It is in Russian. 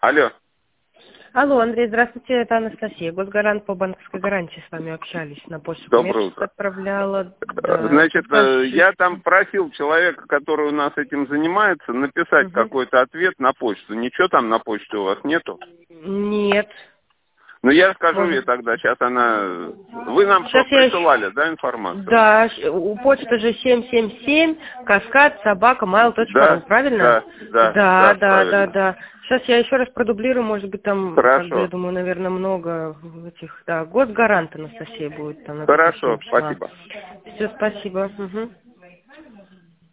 Алло. Алло, Андрей, здравствуйте, это Анастасия. Госгарант по банковской гарантии, с вами общались, на почту Доброе утро. отправляла. Да, Значит, покажите. я там просил человека, который у нас этим занимается, написать какой-то ответ на почту. Ничего там на почте у вас нету? Нет. Ну, я скажу ей Может. тогда, сейчас она... Вы нам что, Сейчас я присылали, да, информацию? Да, у почты же 777 каскад собака mail.ru, Да, правильно? да, да, да, правильно. Да. Сейчас я еще раз продублирую, может быть, там, как бы, я Хорошо, думаю, наверное, много этих, да, Госгарант Анастасия будет там, написано хорошо, письма. спасибо. Все, спасибо. Мгм.